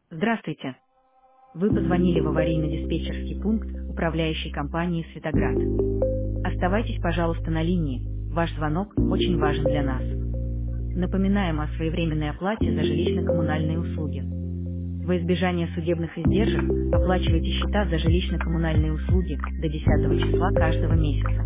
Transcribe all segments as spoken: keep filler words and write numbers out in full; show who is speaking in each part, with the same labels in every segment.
Speaker 1: Здравствуйте. Вы позвонили в аварийно-диспетчерский пункт управляющей компании «Светоград». Оставайтесь, пожалуйста, на линии. Ваш звонок очень важен для нас. Напоминаем о своевременной оплате за жилищно-коммунальные услуги. Во избежание судебных издержек оплачивайте счета за жилищно-коммунальные услуги до десятого числа каждого месяца.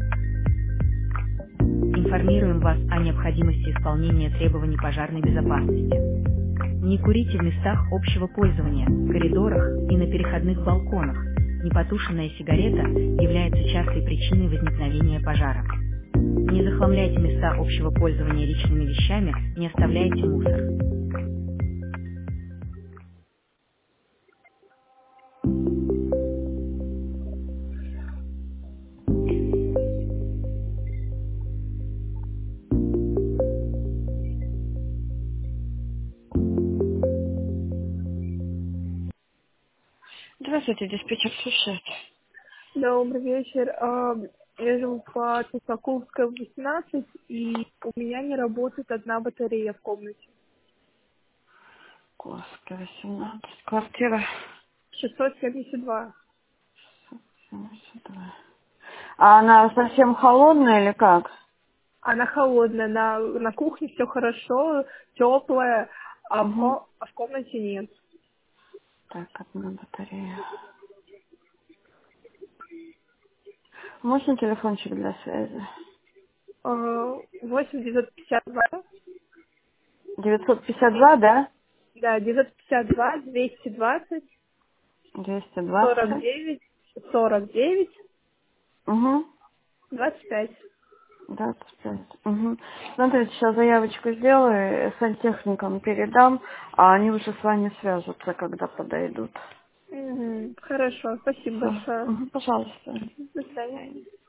Speaker 1: Информируем вас о необходимости исполнения требований пожарной безопасности. Не курите в местах общего пользования, коридорах и на переходных балконах. Непотушенная сигарета является частой причиной возникновения пожара. Не захламляйте места общего пользования личными вещами, не оставляйте мусор. Здравствуйте, диспетчер слушает.
Speaker 2: Добрый вечер. А, Я живу по Тусаковской, восемнадцать, и у меня не работает одна батарея в комнате.
Speaker 1: Курская, восемнадцать, квартира
Speaker 2: шестьсот семьдесят два.
Speaker 1: семьдесят два. А она совсем холодная или как?
Speaker 2: Она холодная, на, на кухне все хорошо, теплая, а в,
Speaker 1: Угу.
Speaker 2: ко- а в комнате нет.
Speaker 1: Так, одна батарея. Можно телефончик для связи?
Speaker 2: А, восемь девятьсот пятьдесят два,
Speaker 1: девятьсот пятьдесят два, да?
Speaker 2: да, девятьсот пятьдесят два, двести двадцать,
Speaker 1: двести
Speaker 2: сорок
Speaker 1: двадцать.
Speaker 2: девять, сорок девять,
Speaker 1: Угу.
Speaker 2: двадцать пять.
Speaker 1: двадцать пять. Угу. Смотрите, сейчас заявочку сделаю, сантехникам передам, а они уже с вами свяжутся, когда подойдут.
Speaker 2: Мгм. Хорошо, спасибо
Speaker 1: Все.
Speaker 2: большое.
Speaker 1: Угу, пожалуйста.
Speaker 2: До свидания.